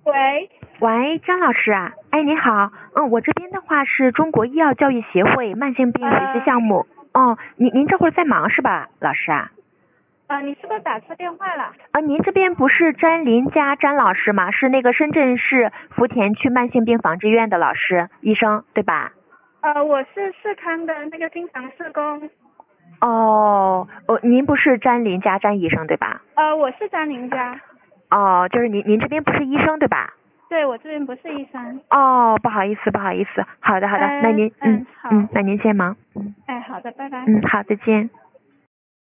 喂， 喂，张老师啊，哎，你好，我这边的话是中国医药教育协会慢性病学习项目，您这会儿在忙是吧，老师啊？ 你是不是打错电话了？ 您这边不是詹林佳詹老师吗？是那个深圳市福田区慢性病防治院的老师医生对吧？ 我是世康的那个经常社工。 您不是詹林佳詹医生对吧？ 我是张林佳。 就是您这边不是医生对吧？ 对，我这边不是医生。 不好意思，好的，那您好。 那您先忙。 哎，好的，拜拜。 好，再见。